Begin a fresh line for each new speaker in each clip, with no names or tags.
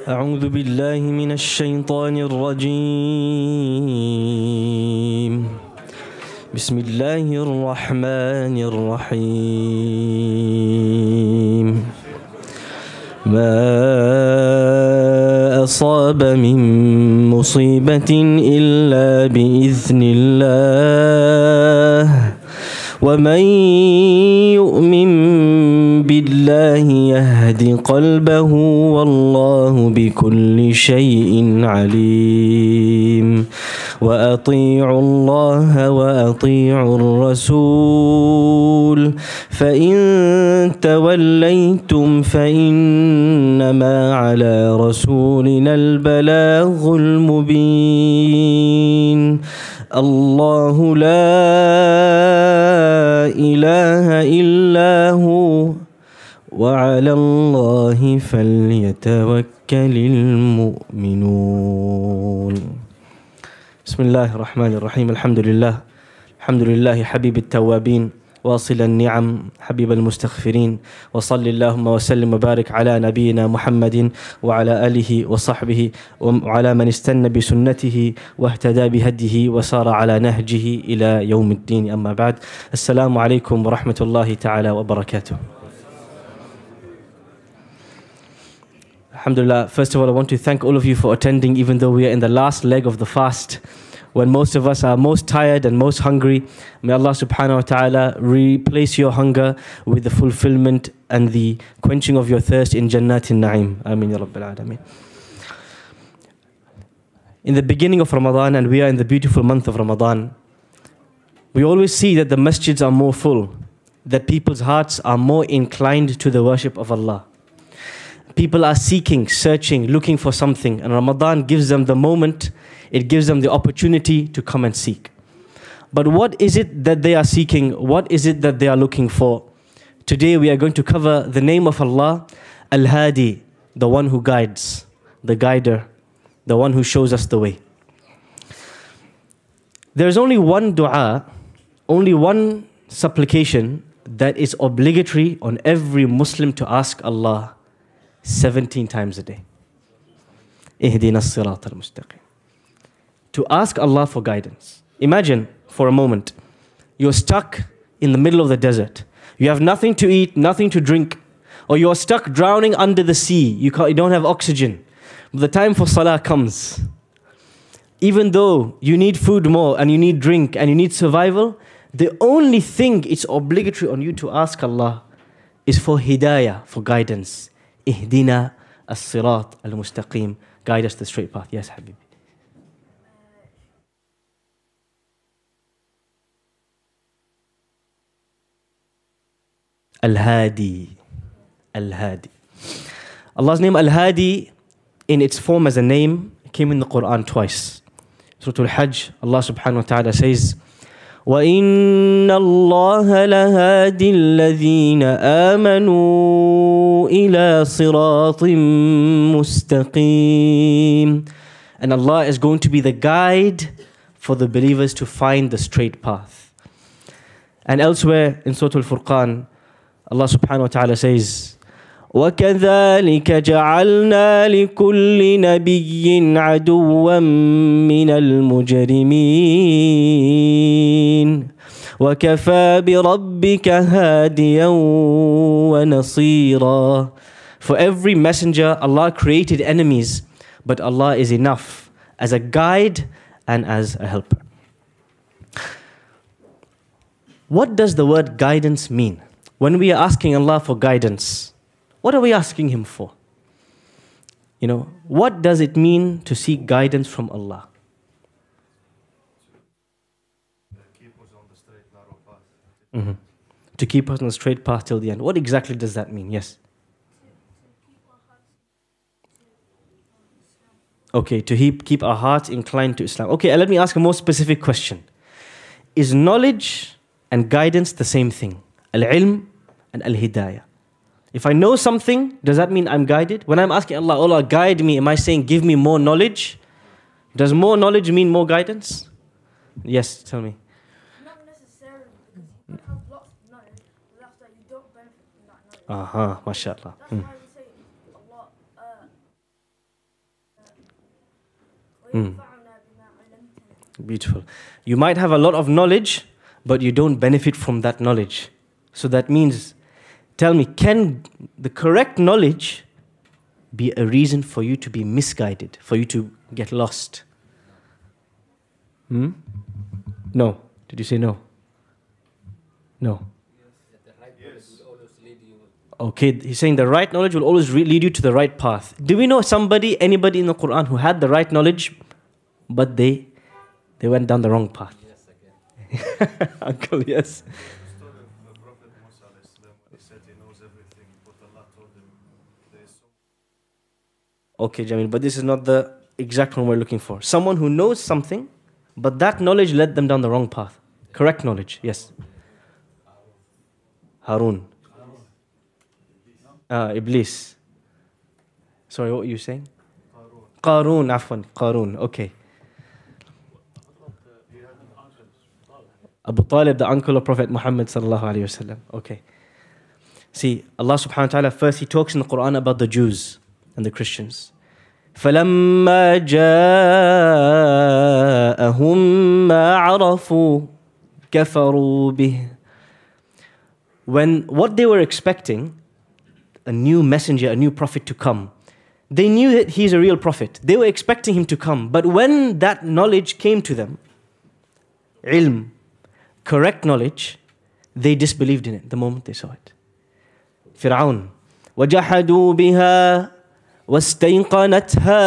أعوذ بالله من الشيطان الرجيم بسم الله الرحمن الرحيم ما أصاب من مصيبة إلا بإذن الله ومن يؤمن بالله يهد قلبه والله بكل شيء عليم وأطيعوا الله وأطيعوا الرسول فإن توليتم فإنما على رسولنا البلاغ المبين الله لا إله إلا هو وعلى الله فليتوكل المؤمنون. بسم الله الرحمن الرحيم. الحمد لله حبيب التوابين واصل النعم حبيب المستغفرين وصل اللهم وسلم وبارك على نبينا محمد وعلى آله وصحبه وعلى من استنى بسنته واهتدى بهديه وسار على نهجه إلى يوم الدين. أما بعد، السلام عليكم ورحمة الله تعالى وبركاته. Alhamdulillah, first of all, I want to thank all of you for attending, even though we are in the last leg of the fast, when most of us are most tired and most hungry. May Allah subhanahu wa ta'ala replace your hunger with the fulfillment and the quenching of your thirst in Jannatin Na'im. Ameen ya Rabbil Alameen. In the beginning of Ramadan, and we are in the beautiful month of Ramadan, we always see that the masjids are more full, that people's hearts are more inclined to the worship of Allah. People are seeking, searching, looking for something, and Ramadan gives them the moment, it gives them the opportunity to come and seek. But what is it that they are seeking? What is it that they are looking for? Today we are going to cover the name of Allah, Al-Hadi, the one who guides, the guider, the one who shows us the way. There is only one dua, only one supplication that is obligatory on every Muslim to ask Allah 17 times a day. Ihdina as-sirat al-mustaqim. To ask Allah for guidance. Imagine for a moment, you're stuck in the middle of the desert. You have nothing to eat, nothing to drink, or you're stuck drowning under the sea. You don't have oxygen. But the time for salah comes. Even though you need food more, and you need drink, and you need survival, the only thing it's obligatory on you to ask Allah is for hidayah, for guidance. Ihdina as-sirat al-mustaqim. Guide us to the straight path. Yes, Habibi. Al-Hadi. Al-Hadi. Allah's name Al-Hadi, in its form as a name, came in the Quran twice. Surah Al-Hajj, Allah subhanahu wa ta'ala says, وَإِنَّ اللَّهَ لَهَادِي الَّذِينَ آمَنُوا إِلَى صِرَاطٍ مُسْتَقِيمٍ. And Allah is going to be the guide for the believers to find the straight path. And elsewhere in Surah Al-Furqan, Allah subhanahu wa ta'ala says, وَكَذَلِكَ جَعَلْنَا لِكُلِّ نَبِيٍّ عَدُوًّا مِّنَ الْمُجْرِمِينَ وَكَفَى بِرَبِّكَ هَادِيًا وَنَصِيرًا. For every messenger, Allah created enemies, but Allah is enough as a guide and as a helper. What does the word guidance mean? When we are asking Allah for guidance, what are we asking Him for? What does it mean to seek guidance from Allah?
Keep us on the straight, narrow path.
To keep us on the straight path till the end. What exactly does that mean? Yes? Okay, to keep our hearts inclined to Islam. Okay, let me ask a more specific question. Is knowledge and guidance the same thing? Al-ilm and al-hidayah. If I know something, does that mean I'm guided? When I'm asking Allah, Allah, guide me, am I saying, give me more knowledge? Does more knowledge mean more guidance? Yes, tell me.
Not necessarily, because you can have lots of knowledge, but after you don't benefit from that knowledge.
Aha, mashallah.
That's why we say Allah وينفعنا بما علمتنا.
Beautiful. You might have a lot of knowledge, but you don't benefit from that knowledge. So that means, tell me, can the correct knowledge be a reason for you to be misguided, for you to get lost? No. Did you say no? No. Okay, he's saying the right knowledge will always lead you to the right path. Do we know anybody in the Quran who had the right knowledge, but they went down the wrong path?
Yes, again.
Uncle, yes.
The story of the Prophet Musa alayhi salam, when he said he knows everything, but Allah told him there is so
Okay, Jamil, but this is not the exact one we're looking for. Someone who knows something, but that knowledge led them down the wrong path. Correct knowledge, yes. Harun. Iblis. Sorry, what were you saying? Qarun, afwan. Qarun, okay. Abu Talib, the uncle of Prophet Muhammad sallallahu alayhi wasallam. Okay. See, Allah subhanahu wa ta'ala, first He talks in the Quran about the Jews and the Christians. فَلَمَّا جَاءَهُمْ مَا عَرَفُوا كَفَرُوا بِهِ. When what they were expecting, a new messenger, a new prophet to come, they knew that he's a real prophet. They were expecting him to come. But when that knowledge came to them, ilm, correct knowledge, they disbelieved in it the moment they saw it. Fir'aun. وَجَحَدُوا بِهَا وَاسْتَيْقَنَتْهَا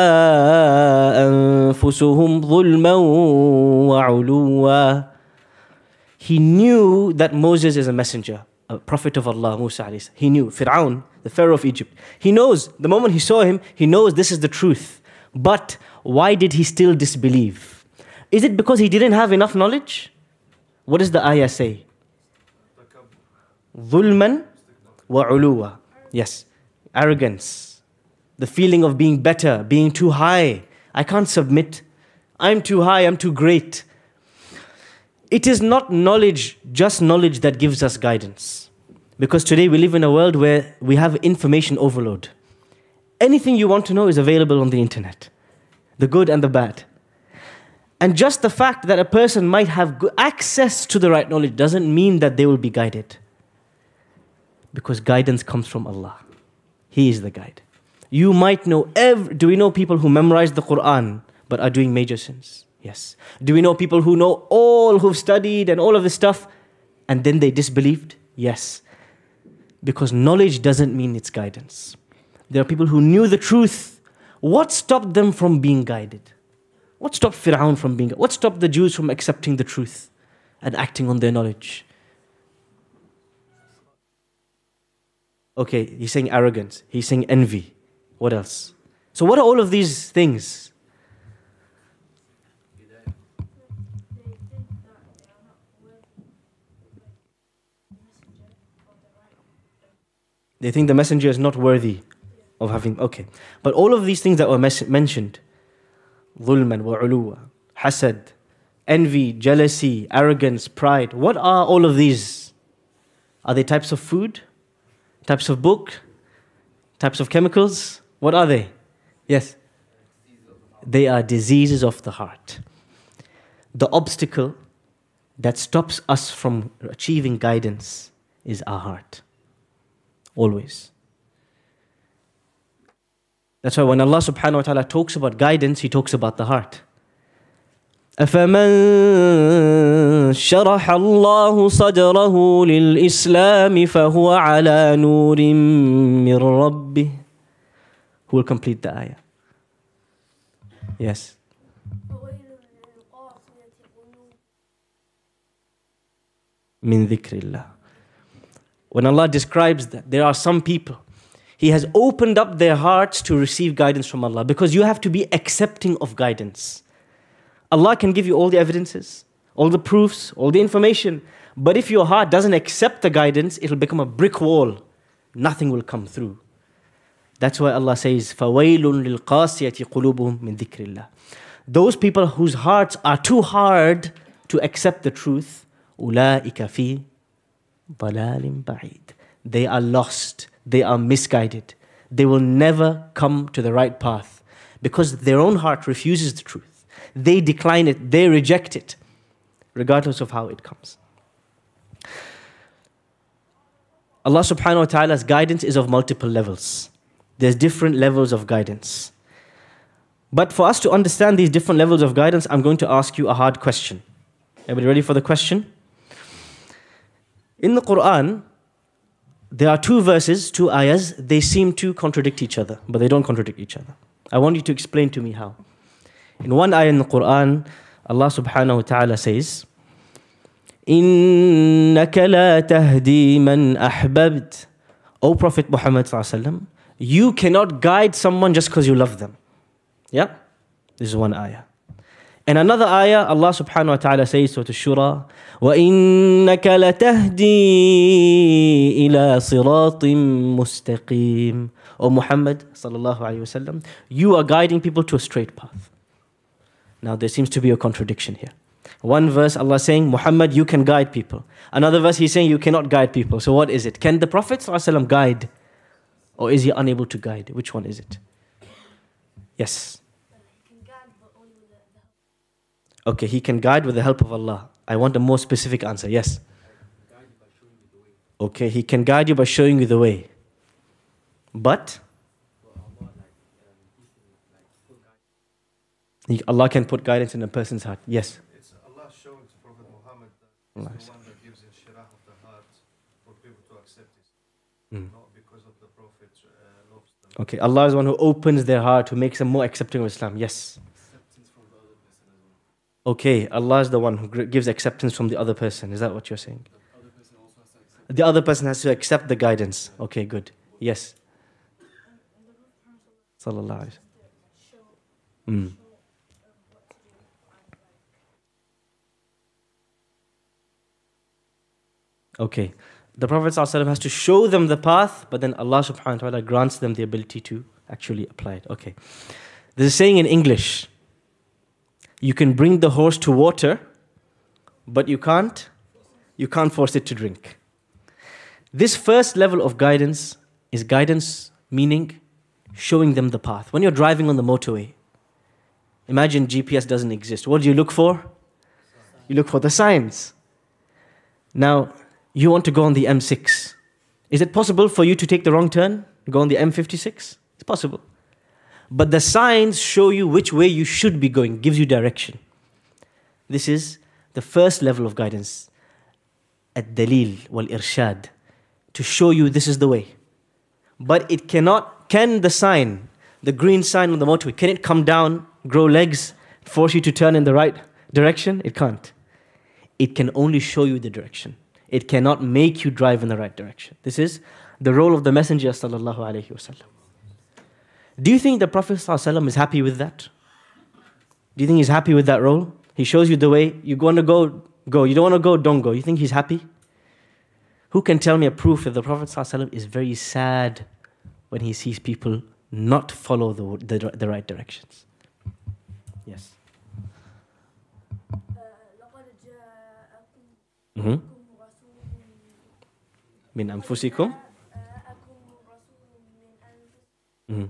أَنفُسُهُمْ ظُلْمًا وَعُلُوًّا. He knew that Moses is a messenger, a prophet of Allah, Musa alayhi salam. He knew. Fir'aun, the Pharaoh of Egypt. He knows, the moment he saw him, he knows this is the truth. But why did he still disbelieve? Is it because he didn't have enough knowledge? What does the ayah say? ظُلْمًا وَعُلُوًّا. Yes, arrogance. The feeling of being better, being too high. I can't submit. I'm too high, I'm too great. It is not knowledge, just knowledge that gives us guidance. Because today we live in a world where we have information overload. Anything you want to know is available on the internet. The good and the bad. And just the fact that a person might have access to the right knowledge doesn't mean that they will be guided. Because guidance comes from Allah. He is the guide. You might know, do we know people who memorize the Quran but are doing major sins? Yes. Do we know people who've studied and all of this stuff and then they disbelieved? Yes. Because knowledge doesn't mean it's guidance. There are people who knew the truth. What stopped them from being guided? What stopped Fir'aun from being guided? What stopped the Jews from accepting the truth and acting on their knowledge? Okay, he's saying arrogance. He's saying envy. What else? So what are all of these things? They think the messenger is not worthy of having... Okay. But all of these things that were mentioned, ظُلْمًا وَعُلُوًّا, hasad, envy, jealousy, arrogance, pride, what are all of these? Are they types of food? Types of book? Types of chemicals? What are they? Yes. They are diseases of the heart. The obstacle that stops us from achieving guidance is our heart. Always. That's why when Allah subhanahu wa ta'ala talks about guidance, He talks about the heart. أَفَمَنْ شَرَحَ اللَّهُ صَدْرَهُ لِلْإِسْلَامِ فَهُوَ عَلَى نُورٍ مِّن رَبِّهِ. Who will complete the ayah? Yes. مِن ذِكْرِ اللَّهِ. When Allah describes that, there are some people, He has opened up their hearts to receive guidance from Allah, because you have to be accepting of guidance. Allah can give you all the evidences, all the proofs, all the information, but if your heart doesn't accept the guidance, it'll become a brick wall. Nothing will come through. That's why Allah says, فَوَيْلٌ لِلْقَاسِيَةِ قُلُوبُهُمْ مِنْ ذِكْرِ اللَّهِ. Those people whose hearts are too hard to accept the truth, أُولَٰئِكَ فِي ضَلَالٍ بَعِيدٍ. They are lost. They are misguided. They will never come to the right path. because their own heart refuses the truth. They decline it, they reject it, regardless of how it comes. Allah subhanahu wa ta'ala's guidance is of multiple levels. There's different levels of guidance. But for us to understand these different levels of guidance, I'm going to ask you a hard question. Everybody ready for the question? In the Quran, there are two verses, two ayahs, they seem to contradict each other, but they don't contradict each other. I want you to explain to me how. In one ayah in the Quran, Allah subhanahu wa ta'ala says, إِنَّكَ لَا تَهْدِي مَنْ أَحْبَبْتَ. O Prophet Muhammad sallallahu alaihi wasallam, you cannot guide someone just because you love them. Yeah? This is one ayah. And another ayah, Allah subhanahu wa ta'ala says, Surah Ash-Shura, وَإِنَّكَ لَتَهْدِي إِلَى صِرَاطٍ مُسْتَقِيمٍ. O Muhammad sallallahu alayhi wa sallam, you are guiding people to a straight path. Now there seems to be a contradiction here. One verse Allah is saying, Muhammad, you can guide people. Another verse He's saying, you cannot guide people. So what is it? Can the Prophet sallallahu alayhi wa sallam guide? Or is he unable to guide? Which one is it? Yes.
He can guide, but only with the help.
Okay, he can guide with the help of Allah. I want a more specific answer. Yes. Okay, he can guide you by showing you the way. But Allah can put guidance in a person's heart. Yes.
It's Allah showing to Prophet Muhammad that He's the one that gives inshirah of the heart for people to accept it. Not because of the Prophet loves them.
Okay, Allah is the one who opens their heart, who makes them more accepting of Islam. Yes.
Acceptance from the other person as well.
Okay, Allah is the one who gives acceptance from the other person. Is that what you're saying?
The other person also has to accept.
The other person has to accept the guidance. Okay, good. Yes. Sallallahu Alaihi Wasallam. Okay. The Prophet ﷺ has to show them the path, but then Allah subhanahu wa ta'ala grants them the ability to actually apply it. Okay. There's a saying in English, you can bring the horse to water, but you can't force it to drink. This first level of guidance is guidance, meaning showing them the path. When you're driving on the motorway, imagine GPS doesn't exist. What do you look for? You look for the signs. Now, you want to go on the M6. Is it possible for you to take the wrong turn, go on the M56? It's possible. But the signs show you which way you should be going, gives you direction. This is the first level of guidance. Ad-dalil wal-irshad. To show you this is the way. But it cannot, can the sign, the green sign on the motorway, can it come down, grow legs, force you to turn in the right direction? It can't. It can only show you the direction. It cannot make you drive in the right direction. This is the role of the Messenger sallallahu alaihi wasallam. Do you think the Prophet sallallahu alaihi wasallam is happy with that? Do you think he's happy with that role? He shows you the way. You want to go, go. You don't want to go, don't go. You think he's happy? Who can tell me a proof that the Prophet sallallahu alaihi wasallam is very sad when he sees people not follow the right directions? Yes.
لقد جاءكم
Mm-hmm.
رسول
من أنفسكم.
جاءكم رسول من أنفسكم
Mhm.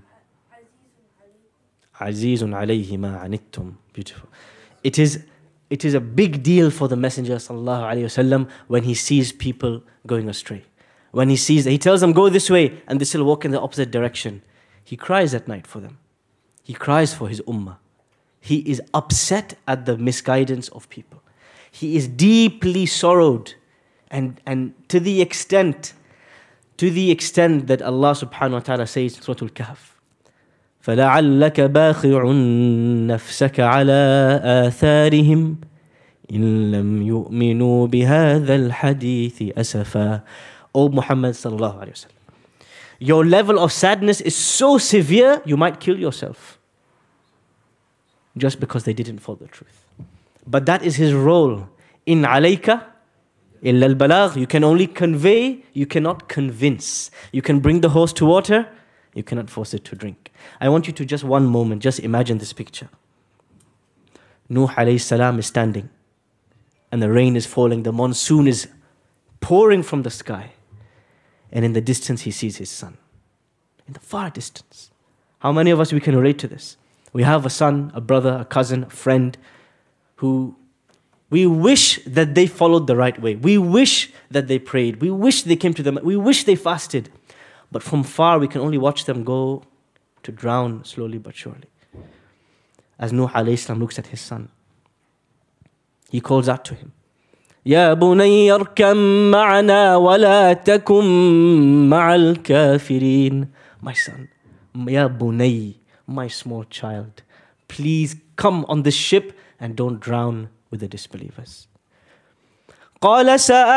عزيز عليكم.
عزيز عليه ما عنتم. Beautiful. It is a big deal for the Messenger sallallahu alaihi wasallam when he sees people going astray. When he tells them go this way and they still walk in the opposite direction. He cries at night for them. He cries for his ummah. He is upset at the misguidance of people. He is deeply sorrowed, and to the extent that Allah subhanahu wa ta'ala says in Surah Al-Kahf, فَلَعَلَّكَ بَاخِعٌ نَفْسَكَ عَلَىٰ آثَارِهِمْ إِن لَمْ يُؤْمِنُوا بِهَذَا الْحَدِيثِ أَسَفًا. O Muhammad sallallahu alayhi wa sallam, your level of sadness is so severe, you might kill yourself just because they didn't follow the truth. But that is his role. In alayka illa al-balagh. You can only convey, you cannot convince. You can bring the horse to water, you cannot force it to drink. I want you to just one moment, just imagine this picture. Nuh alayhi salam is standing and the rain is falling, the monsoon is pouring from the sky. And in the distance he sees his son. In the far distance. How many of us we can relate to this? We have a son, a brother, a cousin, a friend who we wish that they followed the right way. We wish that they prayed. We wish they came to them. We wish they fasted. But from far, we can only watch them go to drown slowly but surely. As Nuh alayhi salam looks at his son, he calls out to him, يا بني اركب معنا ولا تكن مع الكافرين. My son, يا بني, my small child, please come on this ship and don't drown with the disbelievers. قال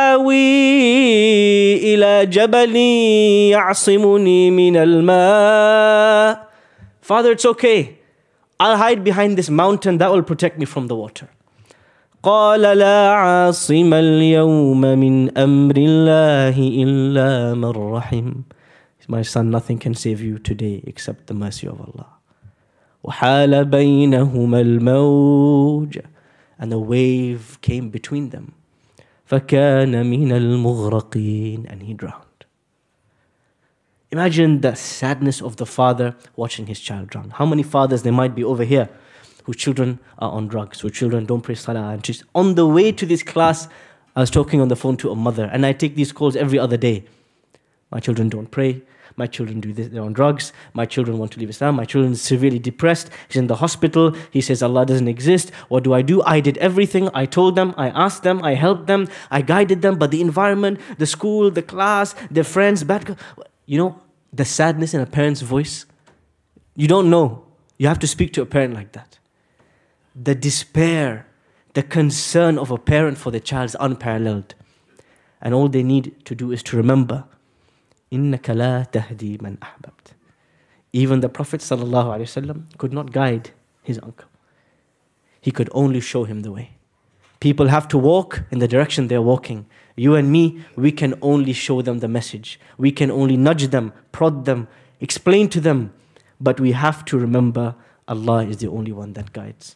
سآوي إلى جبل يعصمني من الماء. Father, it's okay. I'll hide behind this mountain that will protect me from the water. قال لا عاصم اليوم من أمر الله إلا من رحم. My son, nothing can save you today except the mercy of Allah. وحال بينهما الموج. And the wave came between them. فكان من المغرقين. And he drowned. Imagine the sadness of the father watching his child drown. How many fathers there might be over here whose children are on drugs, whose children don't pray salah. And just on the way to this class, I was talking on the phone to a mother, and I take these calls every other day. My children don't pray. My children do this, they're on drugs. My children want to leave Islam. My children are severely depressed. He's in the hospital. He says Allah doesn't exist. What do? I did everything. I told them, I asked them, I helped them, I guided them. But the environment, the school, the class, their friends, you know, the sadness in a parent's voice. You don't know. You have to speak to a parent like that. The despair, the concern of a parent for their child is unparalleled. And all they need to do is to remember, إِنَّكَ لَا تَهْدِي مَنْ أَحْبَبْتَ. Even the Prophet ﷺ could not guide his uncle. He could only show him the way. People have to walk in the direction they're walking. You and me, we can only show them the message. We can only nudge them, prod them, explain to them. But we have to remember Allah is the only one that guides.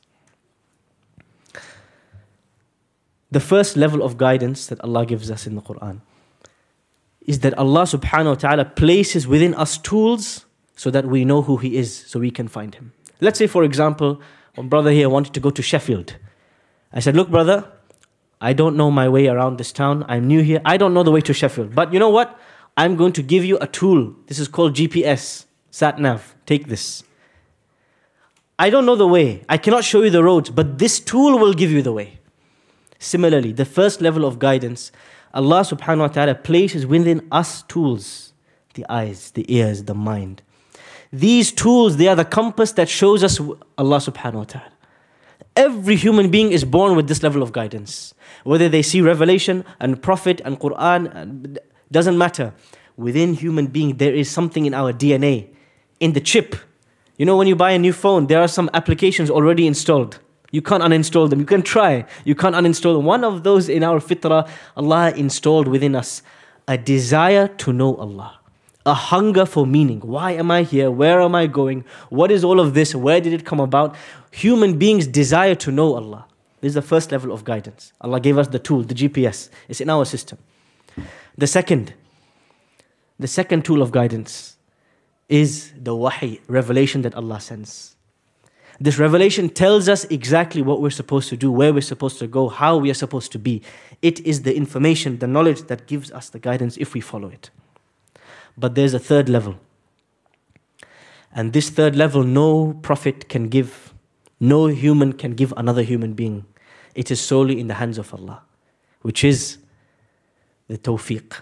The first level of guidance that Allah gives us in the Quran is that Allah subhanahu wa ta'ala places within us tools so that we know who He is, so we can find Him. Let's say, for example, one brother here wanted to go to Sheffield. I said, look brother, I don't know my way around this town. I'm new here. I don't know the way to Sheffield. But you know what? I'm going to give you a tool. This is called GPS, Sat-Nav. Take this. I don't know the way. I cannot show you the roads, but this tool will give you the way. Similarly, the first level of guidance, Allah subhanahu wa ta'ala places within us tools. The eyes, the ears, the mind. These tools, they are the compass that shows us Allah subhanahu wa ta'ala. Every human being is born with this level of guidance. Whether they see revelation and prophet and Quran, doesn't matter. Within human being, there is something in our DNA, in the chip. You know, when you buy a new phone, there are some applications already installed. You can't uninstall them. You can try. You can't uninstall them. One of those in our fitrah, Allah installed within us a desire to know Allah. A hunger for meaning. Why am I here? Where am I going? What is all of this? Where did it come about? Human beings desire to know Allah. This is the first level of guidance. Allah gave us the tool, the GPS. It's in our system. The second tool of guidance is the wahi, revelation that Allah sends. This revelation tells us exactly what we're supposed to do, where we're supposed to go, how we are supposed to be. It is the information, the knowledge that gives us the guidance if we follow it. But there's a third level. And this third level, no prophet can give, no human can give another human being. It is solely in the hands of Allah, which is the tawfiq.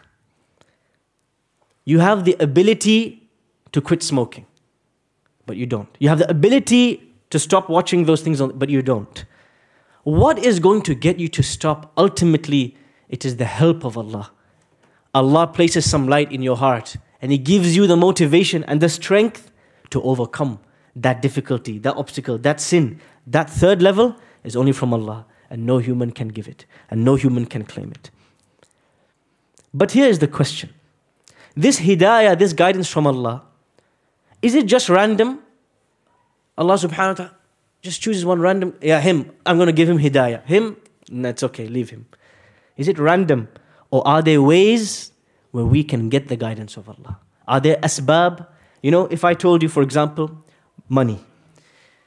You have the ability to quit smoking, but you don't. You have the ability to stop watching those things, but you don't. What is going to get you to stop? Ultimately, it is the help of Allah. Allah places some light in your heart and He gives you the motivation and the strength to overcome that difficulty, that obstacle, that sin. That third level is only from Allah, and no human can give it, and no human can claim it. But here is the question. This hidayah, this guidance from Allah, is it just random? Allah subhanahu wa ta'ala just chooses one random, him, I'm going to give him hidayah. Him, that's okay, leave him. Is it random? Or are there ways where we can get the guidance of Allah? Are there asbab? You know, if I told you, for example, money.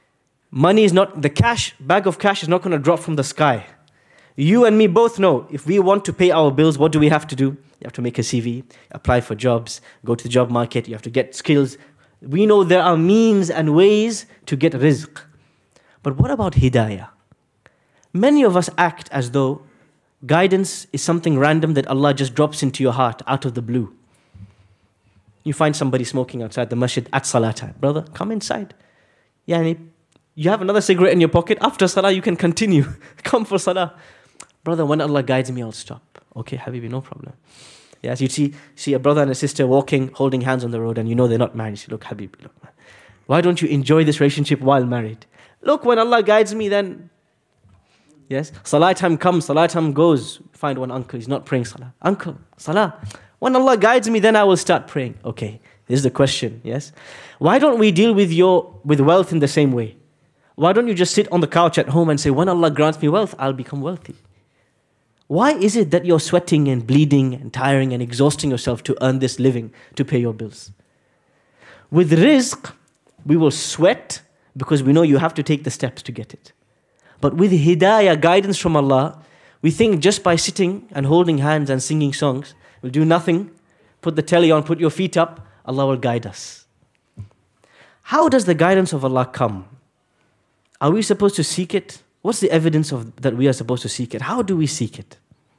Money is not, the bag of cash is not going to drop from the sky. You and me both know, if we want to pay our bills, what do we have to do? You have to make a CV, apply for jobs, go to the job market, you have to get skills. We know there are means and ways to get rizq. But what about hidayah? Many of us act as though guidance is something random that Allah just drops into your heart out of the blue. You find somebody smoking outside the masjid at salah time. Brother, come inside. Yani, you have another cigarette in your pocket. After salah, you can continue. Come for salah. Brother, when Allah guides me, I'll stop. Okay, Habibi, no problem. Yes, you see a brother and a sister walking, holding hands on the road, and you know they're not married. You say, look, Habibi, look, man. Why don't you enjoy this relationship while married? Look, when Allah guides me, then... Yes, salah time comes, salah time goes. Find one uncle, he's not praying salah. Uncle, salah. When Allah guides me, then I will start praying. Okay, this is the question, yes? Why don't we deal with wealth in the same way? Why don't you just sit on the couch at home and say, when Allah grants me wealth, I'll become wealthy? Why is it that you're sweating and bleeding and tiring and exhausting yourself to earn this living, to pay your bills? With rizq, we will sweat because we know you have to take the steps to get it. But with hidayah, guidance from Allah, we think just by sitting and holding hands and singing songs, we'll do nothing, put the telly on, put your feet up, Allah will guide us. How does the guidance of Allah come? Are we supposed to seek it? What's the evidence that we are supposed to seek it? How do we seek it?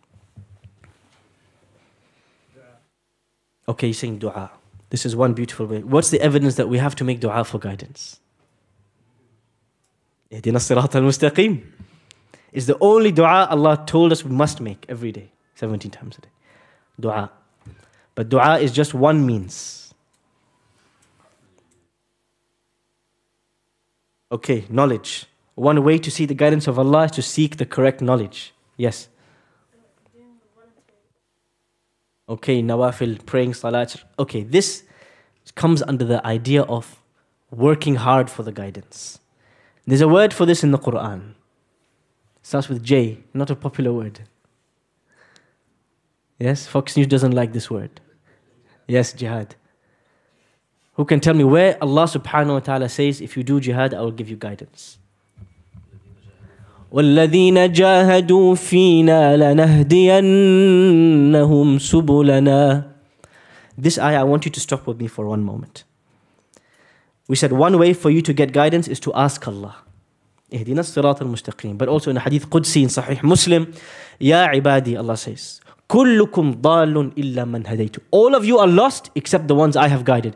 Okay, you're saying dua. This is one beautiful way. What's the evidence that we have to make dua for guidance? Ihdina as-sirata al-mustaqim. It's the only dua Allah told us we must make every day, 17 times a day. Dua. But dua is just one means. Okay, knowledge. One way to see the guidance of Allah is to seek the correct knowledge. Yes. Okay, nawafil, praying, salat. Okay, this comes under the idea of working hard for the guidance. There's a word for this in the Quran. Starts with J, not a popular word. Yes, Fox News doesn't like this word. Yes, jihad. Who can tell me where Allah subhanahu wa ta'ala says, if you do jihad, I will give you guidance? وَالَّذِينَ جَاهَدُوا فِينَا لَنَهْدِيَنَّهُمْ سُبُلَنَا. This ayah, I want you to stop with me for one moment. We said one way for you to get guidance is to ask Allah. اهدنا الصراط المستقيم. But also in a hadith Qudsi in Sahih Muslim, Ya ibadi, Allah says, كُلُّكُمْ ضَالٌ إِلَّا مَنْ هَدَيْتُ. All of you are lost except the ones I have guided.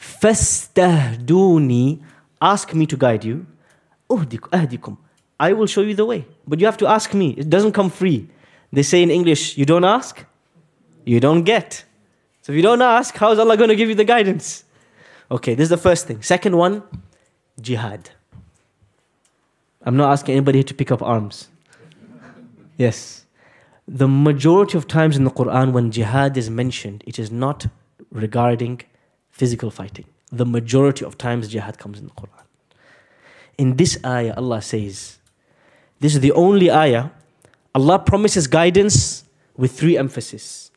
فَاسْتَهْدُونِي. Ask me to guide you. أَهْدِكُمْ. I will show you the way. But you have to ask me. It doesn't come free. They say in English, you don't ask, you don't get. So if you don't ask, how is Allah going to give you the guidance? Okay, this is the first thing. Second one, jihad. I'm not asking anybody to pick up arms. Yes. The majority of times in the Quran when jihad is mentioned, it is not regarding physical fighting. The majority of times jihad comes in the Quran. In this ayah, Allah says, this is the only ayah, Allah promises guidance with three emphasis.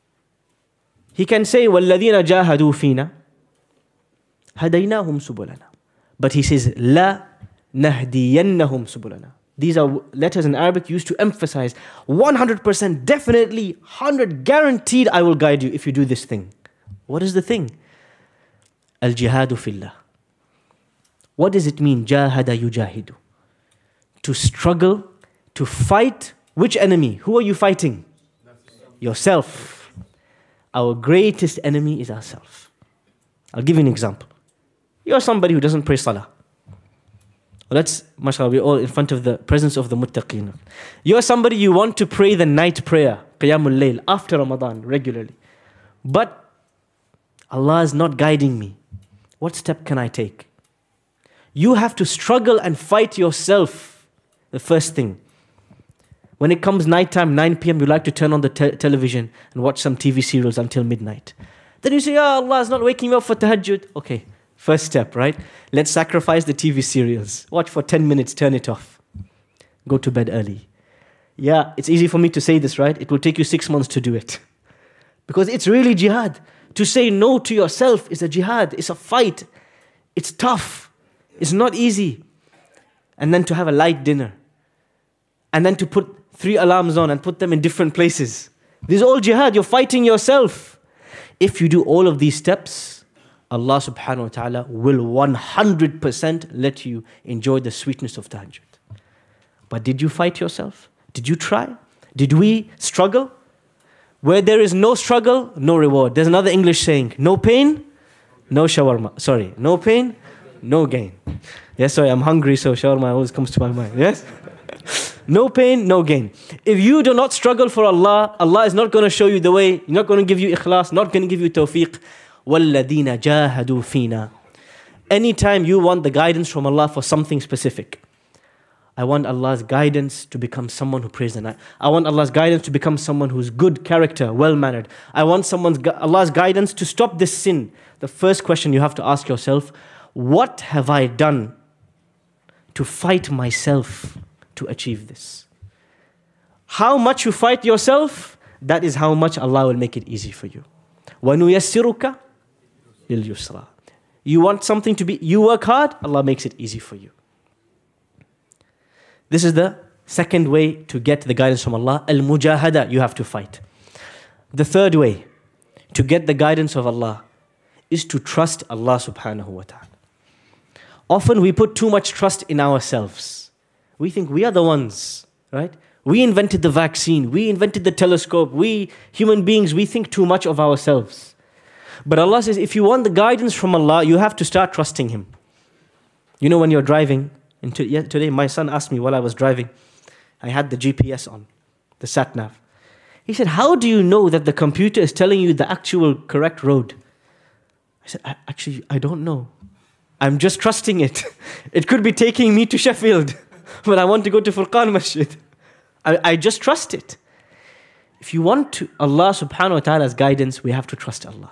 He can say, وَالَّذِينَ جَاهَدُوا فِينَا هَدَيْنَاهُمْ سُبُلَنَا. But he says, لَا نَهْدِيَنَّهُمْ سُبُلَنَا. These are letters in Arabic used to emphasize 100%, definitely, 100, guaranteed I will guide you if you do this thing. What is the thing? Al-jihadu fillah. What does it mean? Jahada yujahidu. To struggle, to fight. Which enemy? Who are you fighting? Yourself. Our greatest enemy is ourselves. I'll give you an example. You're somebody who doesn't pray salah. Let's, mashallah, we're all in front of the presence of the muttaqeen. You're somebody you want to pray the night prayer, Qiyamul Layl, after Ramadan, regularly. But Allah is not guiding me. What step can I take? You have to struggle and fight yourself. The first thing. When it comes nighttime, 9 p.m., you like to turn on the television and watch some TV serials until midnight. Then you say, oh, Allah is not waking me up for tahajjud. Okay, first step, right? Let's sacrifice the TV serials. Watch for 10 minutes, turn it off. Go to bed early. Yeah, it's easy for me to say this, right? It will take you 6 months to do it. Because it's really jihad. To say no to yourself is a jihad. It's a fight. It's tough. It's not easy. and then to have a light dinner, and then to put 3 alarms on and put them in different places. This is all jihad. You're fighting yourself. If you do all of these steps, Allah subhanahu wa ta'ala will 100% let you enjoy the sweetness of tahajjud. But did you fight yourself? Did you try? Did we struggle? Where there is no struggle, no reward. There's another English saying, no pain, no shawarma. Sorry, no pain, no gain. Yes, sorry, I'm hungry, so shawarma always comes to my mind. Yes? No pain, no gain. If you do not struggle for Allah, Allah is not going to show you the way, not going to give you ikhlas, not going to give you tawfiq. وَالَّذِينَ جَاهَدُوا فِينَا. Anytime you want the guidance from Allah for something specific, I want Allah's guidance to become someone who prays the night. I want Allah's guidance to become someone who's good character, well-mannered. I want Allah's guidance to stop this sin. The first question you have to ask yourself, what have I done to fight myself to achieve this? How much you fight yourself, that is how much Allah will make it easy for you. وَنُيَسِّرُكَ لِلْيُسْرَى. You want something to be, you work hard, Allah makes it easy for you. This is the second way to get the guidance from Allah. Al-mujahada, you have to fight. The third way to get the guidance of Allah is to trust Allah subhanahu wa ta'ala. Often we put too much trust in ourselves. We think we are the ones, right? We invented the vaccine. We invented the telescope. We, human beings, we think too much of ourselves. But Allah says, if you want the guidance from Allah, you have to start trusting Him. You know, when you're driving, and today my son asked me while I was driving, I had the GPS on, the sat-nav. He said, how do you know that the computer is telling you the actual correct road? I said, actually, I don't know. I'm just trusting it. It could be taking me to Sheffield, but I want to go to Furqan Masjid. I just trust it. If you want to Allah subhanahu wa ta'ala's guidance, we have to trust Allah.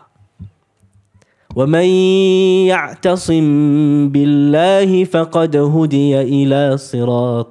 وَمَن يَعْتَصِم بِاللَّهِ فَقَدْ هُدِيَ إِلَى صِرَاطٍ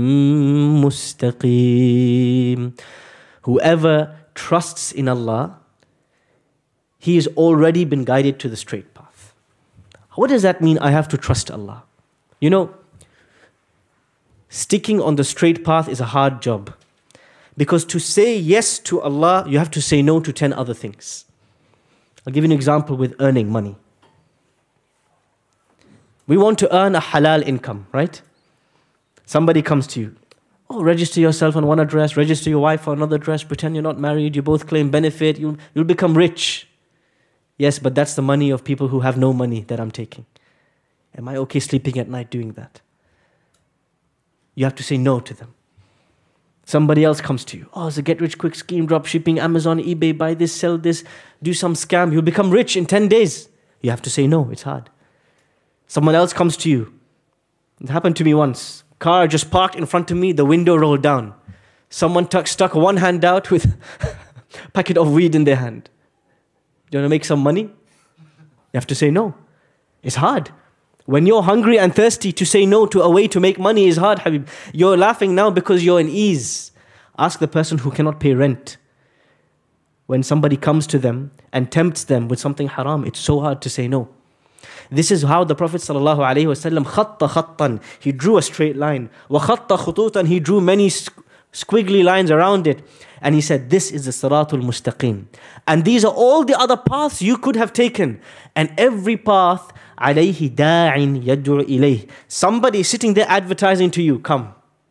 مُسْتَقِيمٍ. Whoever trusts in Allah, he has already been guided to the straight path. What does that mean, I have to trust Allah? You know, sticking on the straight path is a hard job. Because to say yes to Allah, you have to say no to 10 other things. I'll give you an example with earning money. We want to earn a halal income, right? Somebody comes to you. Oh, register yourself on one address, register your wife on another address, pretend you're not married, you both claim benefit, you'll become rich. Yes, but that's the money of people who have no money that I'm taking. Am I okay sleeping at night doing that? You have to say no to them. Somebody else comes to you. Oh, it's a get-rich-quick scheme, drop shipping, Amazon, eBay, buy this, sell this, do some scam. You'll become rich in 10 days. You have to say no, it's hard. Someone else comes to you. It happened to me once. Car just parked in front of me, the window rolled down. Someone stuck one hand out with a packet of weed in their hand. Do you want to make some money? You have to say no. It's hard. When you're hungry and thirsty, to say no to a way to make money is hard, Habib. You're laughing now because you're in ease. Ask the person who cannot pay rent. When somebody comes to them and tempts them with something haram, it's so hard to say no. This is how the Prophet ﷺ خَطَّ خَطًّا, he drew a straight line. وَخَطَّ خُطُوطًا, he drew many squiggly lines around it. And he said, this is the Siratul Mustaqim. And these are all the other paths you could have taken. And every path, عَلَيْهِ دَاعٍ يَدْعُ إِلَيْهِ. Somebody is sitting there advertising to you, come.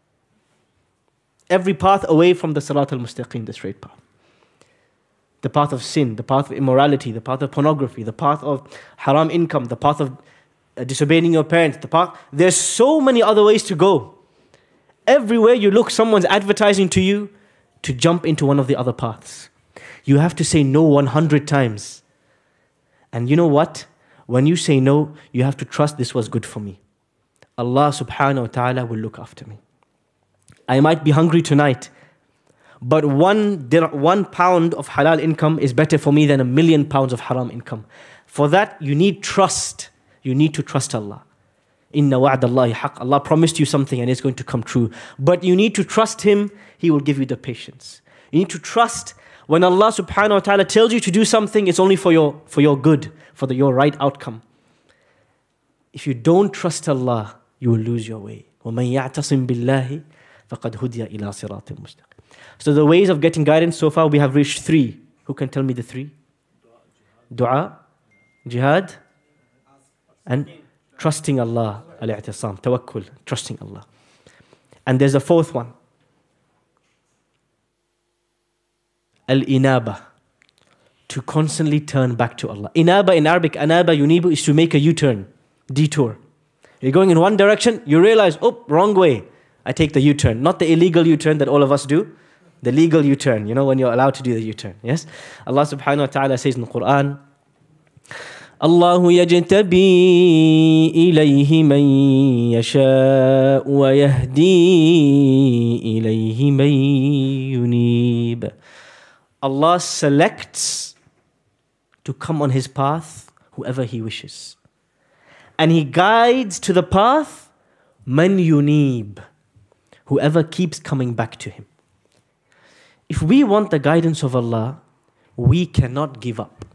Every path away from the Siratul Mustaqim, the straight path. The path of sin, the path of immorality, the path of pornography, the path of haram income, the path of disobeying your parents, the path. There's so many other ways to go. Everywhere you look, someone's advertising to you to jump into one of the other paths. You have to say no 100 times. And you know what? When you say no, you have to trust this was good for me. Allah subhanahu wa ta'ala will look after me. I might be hungry tonight, but one pound of halal income is better for me than 1,000,000 pounds of haram income. For that, you need trust. You need to trust Allah. Inna wa'dallahi haqq. Allah promised you something and it's going to come true. But you need to trust Him. He will give you the patience. You need to trust when Allah subhanahu wa ta'ala tells you to do something, it's only for your good, your right outcome. If you don't trust Allah, you will lose your way. وَمَنْ يَعْتَصِمْ بِاللَّهِ فَقَدْ هُدِيَ إِلَىٰ صِرَاطٍ مُسْتَقِيمٍ. So the ways of getting guidance, so far we have reached 3. Who can tell me the 3? Dua, jihad, and trusting Allah. Al-i'tisam, tawakkul, trusting Allah. And there's a 4th one. Al-inaba, to constantly turn back to Allah. Inaba in Arabic, anaba yunibu, is to make a U-turn, detour. You're going in one direction, you realize, oh, wrong way. I take the U-turn. Not the illegal U-turn that all of us do. The legal U-turn, you know, when you're allowed to do the U-turn. Yes? Allah subhanahu wa ta'ala says in the Quran, Allahu yajtabi ilayhi man yasha wa yahdi ilayhi man yunib. Allah selects to come on His path whoever He wishes. And He guides to the path man yunib, whoever keeps coming back to Him. If we want the guidance of Allah, we cannot give up.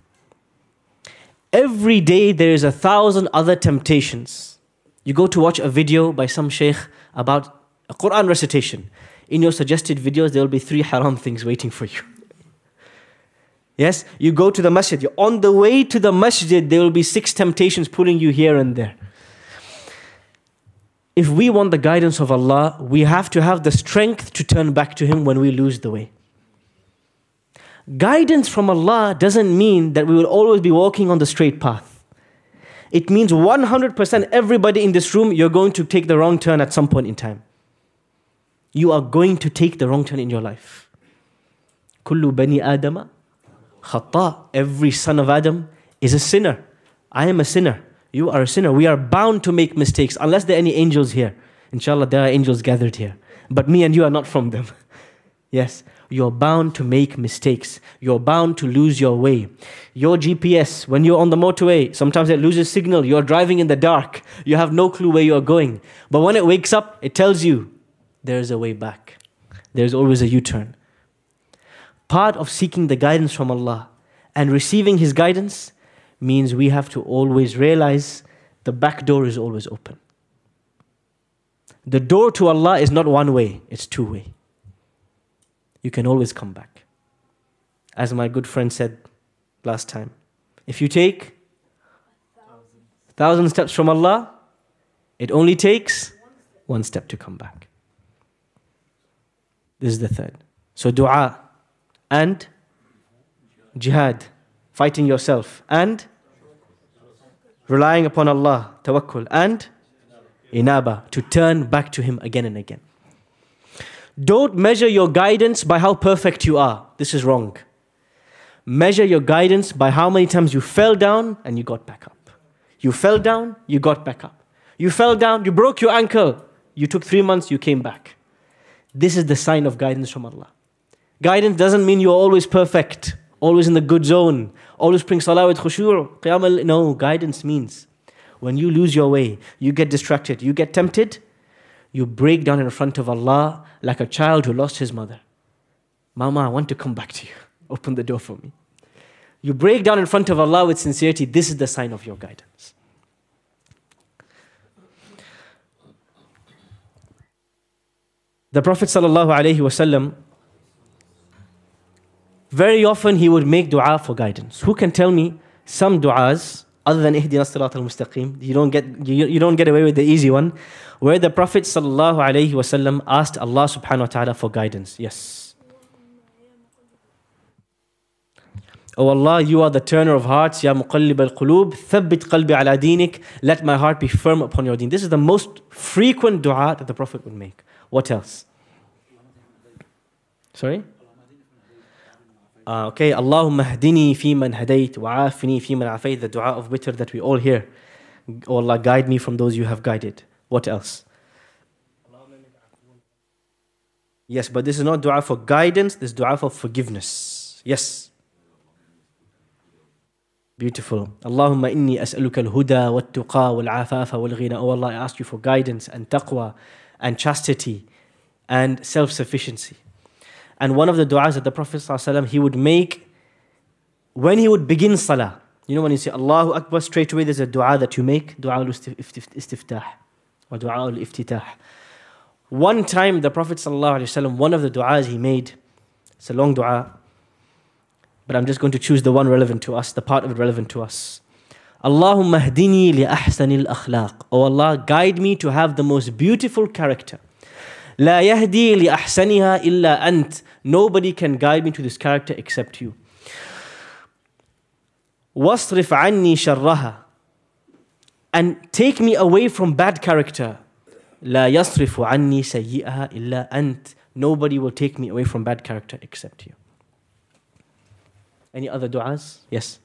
Every day there is 1,000 other temptations. You go to watch a video by some sheikh about a Quran recitation. In your suggested videos, there will be 3 haram things waiting for you. Yes, you go to the masjid. You're on the way to the masjid, there will be 6 temptations pulling you here and there. If we want the guidance of Allah, we have to have the strength to turn back to Him when we lose the way. Guidance from Allah doesn't mean that we will always be walking on the straight path. It means 100% everybody in this room, you're going to take the wrong turn at some point in time. You are going to take the wrong turn in your life. Kullu bani Adama khata. Every son of Adam is a sinner. I am a sinner. You are a sinner. We are bound to make mistakes unless there are any angels here. Inshallah, there are angels gathered here. But me and you are not from them. Yes. You're bound to make mistakes. You're bound to lose your way. Your GPS, when you're on the motorway, sometimes it loses signal. You're driving in the dark. You have no clue where you're going. But when it wakes up, it tells you there's a way back. There's always a U-turn. Part of seeking the guidance from Allah and receiving His guidance means we have to always realize the back door is always open. The door to Allah is not one way, it's 2-way. You can always come back. As my good friend said last time, if you take 1,000 steps from Allah, it only takes 1 step to come back. This is the 3rd. So dua and jihad, fighting yourself, and relying upon Allah, tawakkul, and inaba, to turn back to Him again and again. Don't measure your guidance by how perfect you are. This is wrong. Measure your guidance by how many times you fell down and you got back up. You fell down, you got back up. You fell down, you broke your ankle. You took 3 months, you came back. This is the sign of guidance from Allah. Guidance doesn't mean you're always perfect, always in the good zone, always praying salah with khushu', qiyam. No, guidance means when you lose your way, you get distracted, you get tempted, you break down in front of Allah like a child who lost his mother. Mama, I want to come back to you. Open the door for me. You break down in front of Allah with sincerity. This is the sign of your guidance. The Prophet ﷺ, very often he would make dua for guidance. Who can tell me some du'as other than ihdina as-sirat al-mustaqim? You don't get away with the easy one. Where the Prophet ﷺ asked Allah subhanahu wa ta'ala for guidance. Yes. Oh Allah, you are the turner of hearts. Ya muqallib al-qulub, thabbit qalbi ala dinik. Let my heart be firm upon your deen. This is the most frequent dua that the Prophet would make. What else? Sorry? Okay, Allahumma hdini fi man hadayt wa afini fi man afayt. The dua of witr that we all hear. Oh Allah, guide me from those you have guided. What else? Yes, but this is not dua for guidance, this is dua for forgiveness. Yes. Beautiful. Allahumma inni as'aluka al-huda wat-tuqa wal-afafa wal-ghina. Oh Allah, I ask you for guidance and taqwa and chastity and self-sufficiency. And one of the du'as that the Prophet ﷺ, he would make when he would begin salah. You know when you say Allahu Akbar, straight away there's a du'a that you make. Du'a al-istiftah wa du'a al-iftitah. One time the Prophet ﷺ, one of the du'as he made, it's a long du'a, but I'm just going to choose the one relevant to us, the part of it relevant to us. Allahumma hdini li ahsanil akhlaq. Oh Allah, guide me to have the most beautiful character. La yahdi li ahsaniha illa ant. Nobody can guide me to this character except you. Wasrif anni sharraha. And take me away from bad character. La yasrifu anni sayyi'aha illa ant. Nobody will take me away from bad character except you. Any other du'as? Yes.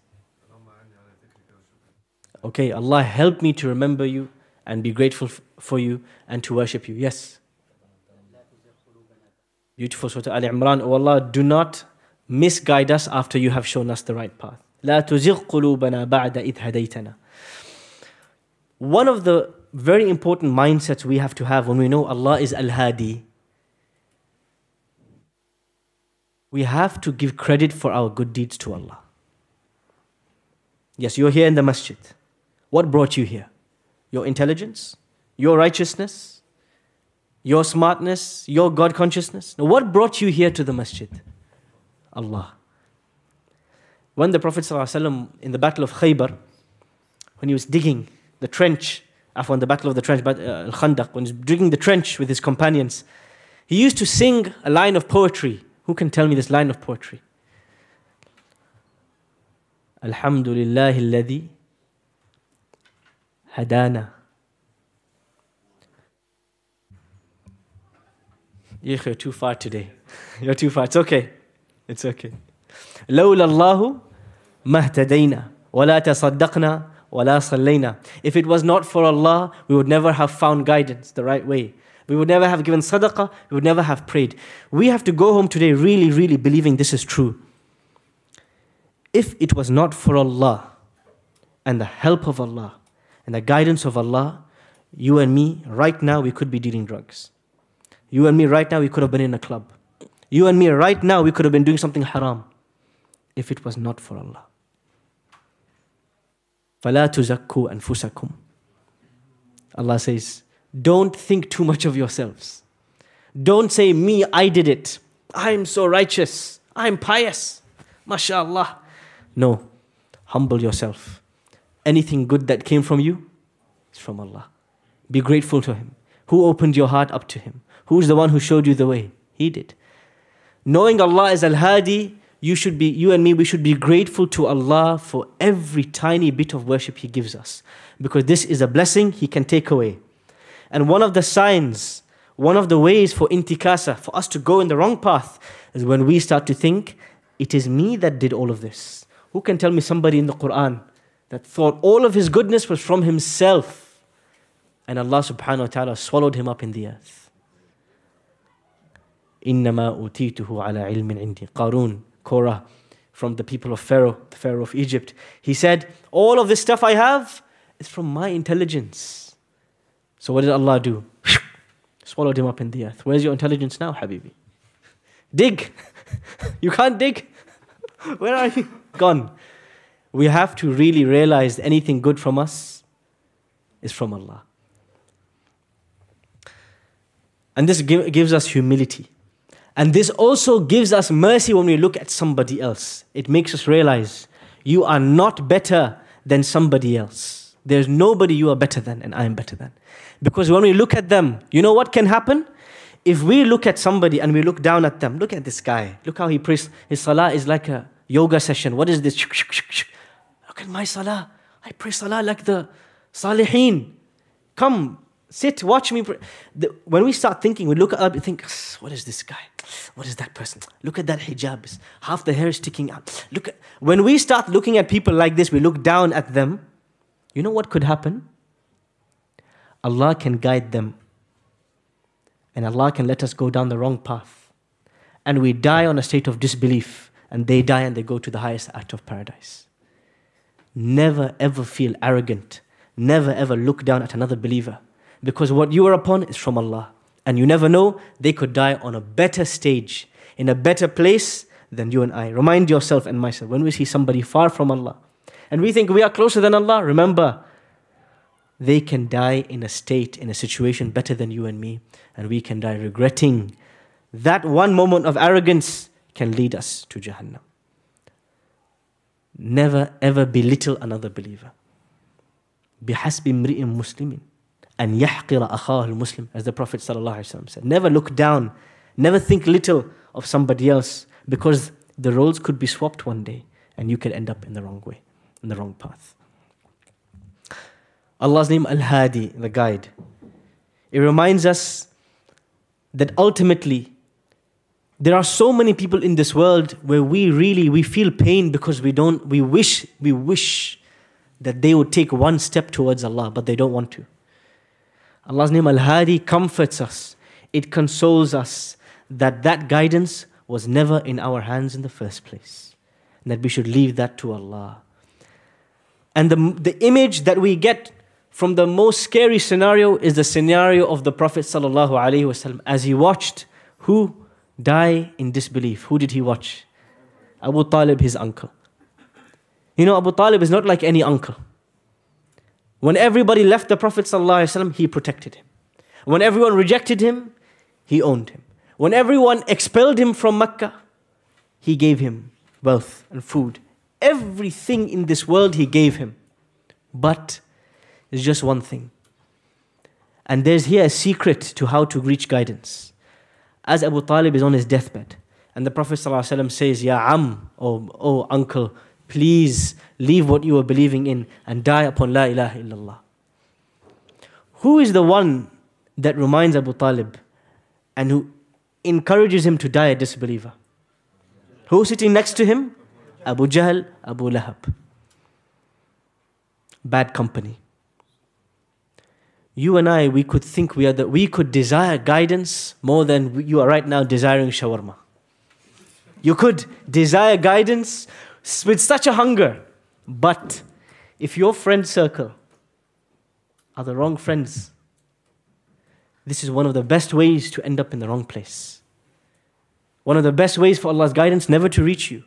Okay, Allah help me to remember you and be grateful for you and to worship you. Yes. Beautiful Surah Al-Imran. Oh Allah, do not misguide us after you have shown us the right path. لا تزغ قلوبنا بعد إذ هديتنا. One of the very important mindsets we have to have when we know Allah is Al-Hadi, we have to give credit for our good deeds to Allah. Yes, you're here in the masjid. What brought you here? Your intelligence? Your righteousness? Your smartness? Your God consciousness? No, what brought you here to the masjid? Allah. When the Prophet ﷺ in the battle of Khaybar, when he was digging the trench, after the battle of the trench, Al-Khandaq, when he was digging the trench with his companions, he used to sing a line of poetry. Who can tell me this line of poetry? Alhamdulillahi alladhi hadana. You're too far today. You're too far. It's okay. It's okay. لولا الله ما اهتدينا ولا تصدقنا ولا صلينا. If it was not for Allah, we would never have found guidance the right way. We would never have given sadaqah. We would never have prayed. We have to go home today really, really believing this is true. If it was not for Allah and the help of Allah and the guidance of Allah, you and me, right now, we could be dealing drugs. You and me, right now, we could have been in a club. You and me, right now, we could have been doing something haram. If it was not for Allah. فَلَا تُزَكُّوا أَنفُسَكُمْ. Allah says, don't think too much of yourselves. Don't say, me, I did it. I'm so righteous. I'm pious. MashaAllah. No. Humble yourself. Anything good that came from you is from Allah. Be grateful to Him. Who opened your heart up to Him? Who's the one who showed you the way? He did. Knowing Allah is Al-Hadi, you and me, we should be grateful to Allah for every tiny bit of worship He gives us. Because this is a blessing He can take away. And one of the signs, one of the ways for intikasa, for us to go in the wrong path, is when we start to think, it is me that did all of this. Who can tell me somebody in the Quran that thought all of his goodness was from himself, and Allah subhanahu wa ta'ala swallowed him up in the earth? إِنَّمَا أُوتِيتُهُ عَلَى عِلْمٍ عِنْدِي. Qarun, Korah, from the people of Pharaoh, the Pharaoh of Egypt. He said, all of this stuff I have is from my intelligence. So what did Allah do? Swallowed him up in the earth. Where's your intelligence now, Habibi? Dig. You can't dig. Where are you? Gone. We have to really realize anything good from us is from Allah. And this gives us humility. And this also gives us mercy when we look at somebody else. It makes us realize you are not better than somebody else. There's nobody you are better than and I am better than. Because when we look at them, you know what can happen? If we look at somebody and we look down at them, look at this guy. Look how he prays. His salah is like a yoga session. What is this? Look at my salah. I pray salah like the salihin. Come, sit, watch me pray. When we start thinking, we look up and think, what is this guy? What is that person? Look at that hijab. Half the hair is sticking out. When we start looking at people like this, we look down at them. You know what could happen? Allah can guide them. And Allah can let us go down the wrong path. And we die on a state of disbelief. And they die and they go to the highest act of paradise. Never ever feel arrogant. Never ever look down at another believer. Because what you are upon is from Allah. And you never know, they could die on a better stage, in a better place than you and I. Remind yourself and myself, when we see somebody far from Allah, and we think we are closer than Allah, remember, they can die in a state, in a situation better than you and me, and we can die regretting. That one moment of arrogance can lead us to Jahannam. Never ever belittle another believer. بِحَسْبِ امْرِئٍ مُسْلِمٍ أَنْ يَحْقِرَ أَخَاهُ الْمُسْلِمِ, as the Prophet ﷺ said. Never look down, never think little of somebody else, because the roles could be swapped one day and you could end up in the wrong way, in the wrong path. Allah's name Al-Hadi, the guide. It reminds us that ultimately there are so many people in this world where we feel pain because we wish that they would take one step towards Allah, but they don't want to. Allah's name Al-Hadi comforts us. It consoles us that guidance was never in our hands in the first place, and that we should leave that to Allah. And the image that we get from the most scary scenario is the scenario of the Prophet ﷺ as he watched who die in disbelief. Who did he watch? Abu Talib, his uncle. You know, Abu Talib is not like any uncle. When everybody left the Prophet ﷺ, he protected him. When everyone rejected him, he owned him. When everyone expelled him from Mecca, he gave him wealth and food. Everything in this world he gave him. But there's just one thing. And there's here a secret to how to reach guidance. As Abu Talib is on his deathbed, and the Prophet ﷺ says, Ya Am, oh uncle, please leave what you are believing in and die upon La ilaha illallah. Who is the one that reminds Abu Talib and who encourages him to die a disbeliever? Who's sitting next to him? Abu Jahl, Abu Lahab. Bad company. You and I, we could think we could desire guidance more than you are right now desiring shawarma. You could desire guidance with such a hunger. But if your friend circle are the wrong friends, this is one of the best ways to end up in the wrong place. One of the best ways for Allah's guidance never to reach you.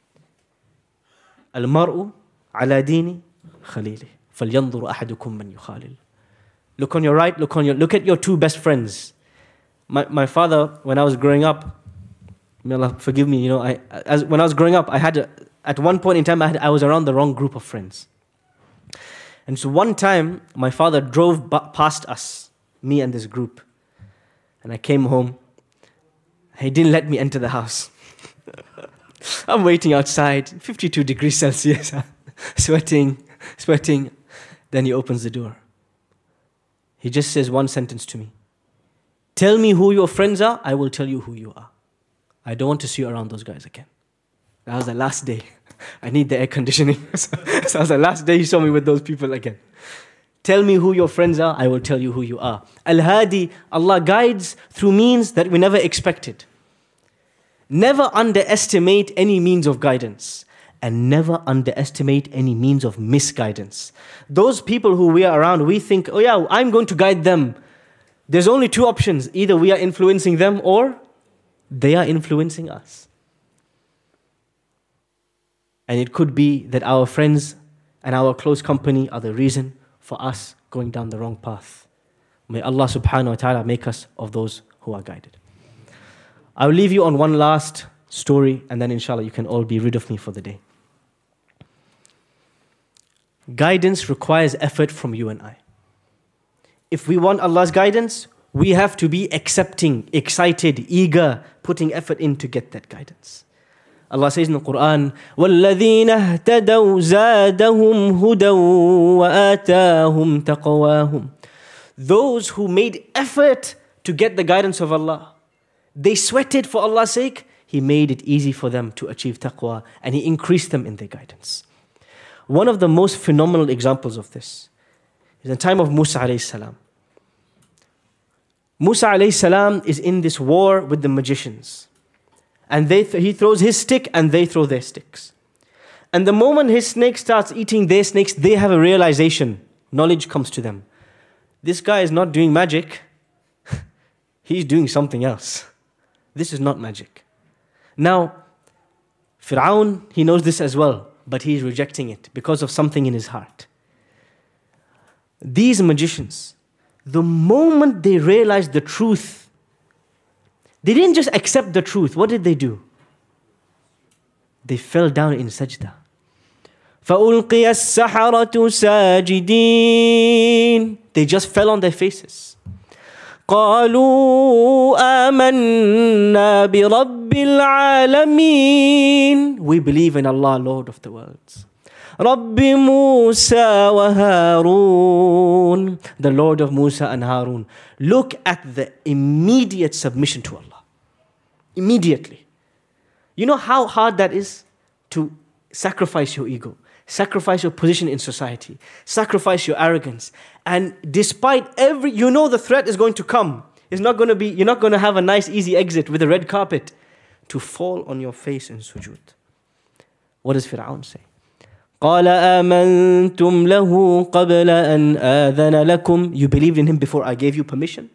Al-mar'u ala dini khalili. فَلْيَنْظُرُ أَحَدُكُمْ مَنْ يُخَالِلُ. Look on your right, look at your two best friends. My father, when I was growing up, may Allah forgive me, you know, when I was growing up, at one point in time, I was around the wrong group of friends. And so one time, my father drove past us, me and this group. And I came home. He didn't let me enter the house. I'm waiting outside, 52 degrees Celsius, sweating. Then he opens the door. He just says one sentence to me. Tell me who your friends are, I will tell you who you are. I don't want to see you around those guys again. That was the last day. I need the air conditioning. So that was the last day he saw me with those people again. Tell me who your friends are, I will tell you who you are. Al-Hadi, Allah guides through means that we never expected. Never underestimate any means of guidance. And never underestimate any means of misguidance. Those people who we are around, we think, oh yeah, I'm going to guide them. There's only two options. Either we are influencing them or they are influencing us. And it could be that our friends and our close company are the reason for us going down the wrong path. May Allah subhanahu wa ta'ala make us of those who are guided. I'll leave you on one last story, and then inshallah you can all be rid of me for the day. Guidance requires effort from you and I. If we want Allah's guidance, we have to be accepting, excited, eager, putting effort in to get that guidance. Allah says in the Quran, وَالَّذِينَ اهْتَدَوْا زَادَهُمْ هُدًى وَآتَاهُمْ تَقْوَاهُمْ. Those who made effort to get the guidance of Allah, they sweated for Allah's sake, He made it easy for them to achieve taqwa, and He increased them in their guidance. One of the most phenomenal examples of this is the time of Musa alayhi salam. Musa alayhi salam is in this war with the magicians. And he throws his stick and they throw their sticks. And the moment his snake starts eating their snakes, they have a realization. Knowledge comes to them. This guy is not doing magic. He's doing something else. This is not magic. Now, Fir'aun, he knows this as well, but he's rejecting it because of something in his heart. These magicians, the moment they realized the truth, they didn't just accept the truth. What did they do? They fell down in sajda. فَأُلْقِيَ السَّحَرَةُ سَاجِدِينَ. They just fell on their faces. قَالُوا آمَنَّا بِرَبِّ الْعَالَمِينَ. We believe in Allah, Lord of the worlds. رَبِّ مُوسَى وَهَارُونَ. The Lord of Musa and Harun. Look at the immediate submission to Allah. Immediately. You know how hard that is to sacrifice your ego, sacrifice your position in society, sacrifice your arrogance. And despite you know the threat is going to come. It's not going to be, you're not going to have a nice easy exit with a red carpet. To fall on your face in sujood. What does Fir'aun say? قَالَ آمَنْتُمْ لَهُ قَبْلَ أَنْ آذَنَ لَكُمْ. You believed in him before I gave you permission?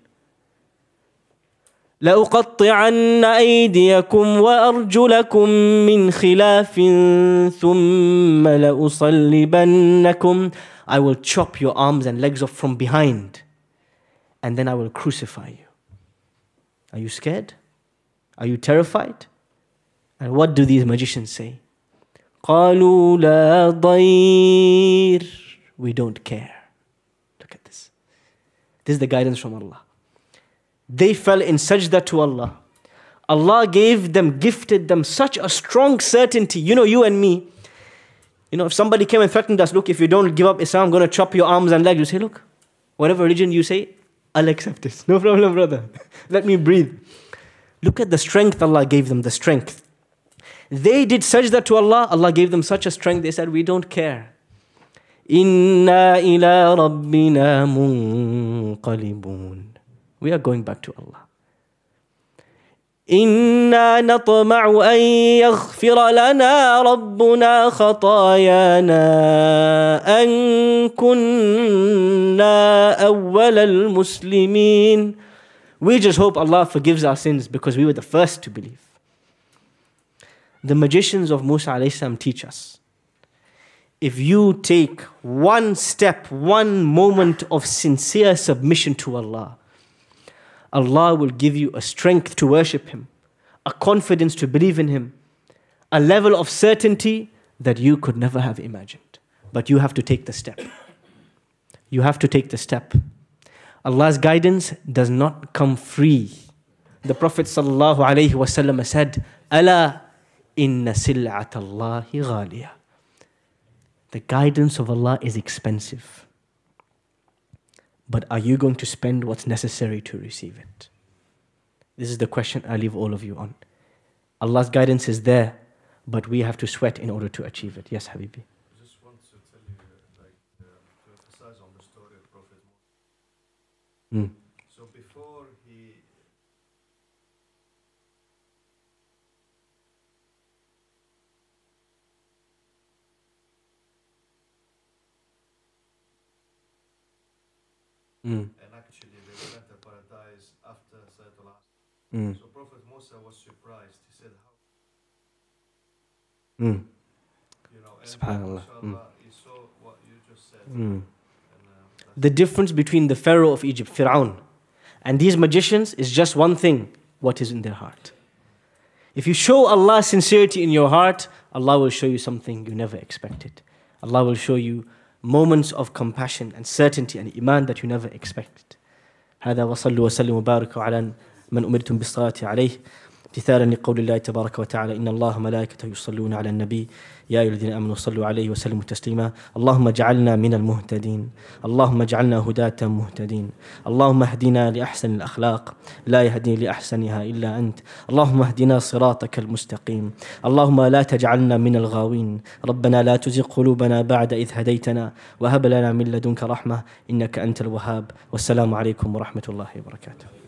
لَأُقَطِّعَنَّ أَيْدِيَكُمْ وَأَرْجُلَكُمْ مِنْ خِلَافٍ ثُمَّ لَأُصَلِّبَنَّكُمْ. I will chop your arms and legs off from behind, and then I will crucify you. Are you scared? Are you terrified? And what do these magicians say? قَالُوا لَا ضَيْرٍ. We don't care. Look at this. This is the guidance from Allah. They fell in sajda to Allah. Allah gifted them such a strong certainty. You know, you and me, if somebody came and threatened us, look, if you don't give up Islam, I'm going to chop your arms and legs. You say, look, whatever religion you say, I'll accept it. No problem, brother. Let me breathe. Look at the strength Allah gave them, the strength. They did sajda to Allah. Allah gave them such a strength. They said, we don't care. Inna ila rabbina munqalibun. We are going back to Allah. إِنَّا نَطْمَعُ أَن يَغْفِرَ لَنَا رَبُّنَا خَطَايَانَا أَن كُنَّا أَوَّلَ الْمُسْلِمِينَ. We just hope Allah forgives our sins because we were the first to believe. The magicians of Musa alayhi salam teach us, if you take one step, one moment of sincere submission to Allah, Allah will give you a strength to worship Him, a confidence to believe in Him, a level of certainty that you could never have imagined. But you have to take the step. You have to take the step. Allah's guidance does not come free. The Prophet ﷺ said, أَلَا إِنَّ سِلْعَةَ اللَّهِ غَالِيَةٌ. The guidance of Allah is expensive. But are you going to spend what's necessary to receive it? This is the question I leave all of you on. Allah's guidance is there, but we have to sweat in order to achieve it. Yes, Habibi.
I just want to tell you, to emphasize on the story of Prophet Musa. So before he... And actually they will enter paradise after Sayyidul Asr. So Prophet Musa was surprised. He said, how? And
Subhanallah.
he saw what you just said.
The difference between the Pharaoh of Egypt, Fir'aun, and these magicians is just one thing, what is in their heart. If you show Allah sincerity in your heart, Allah will show you something you never expected. Allah will show you moments of compassion and certainty and iman that you never expected. هذا وصلوا وسلموا وباركوا على من أمرتم بالصلاة عليه امتثالا لقول الله تبارك وتعالى إن الله ملائكته يصلون على النبي يا أيها الذين آمنوا صلوا عليه وسلموا تسليما اللهم اجعلنا من المهتدين اللهم اجعلنا هداة مهتدين اللهم اهدنا لأحسن الأخلاق لا يهدي لأحسنها إلا أنت اللهم اهدنا صراطك المستقيم اللهم لا تجعلنا من الغاوين ربنا لا تزغ قلوبنا بعد إذ هديتنا وهب لنا من لدنك رحمة إنك أنت الوهاب والسلام عليكم ورحمة الله وبركاته.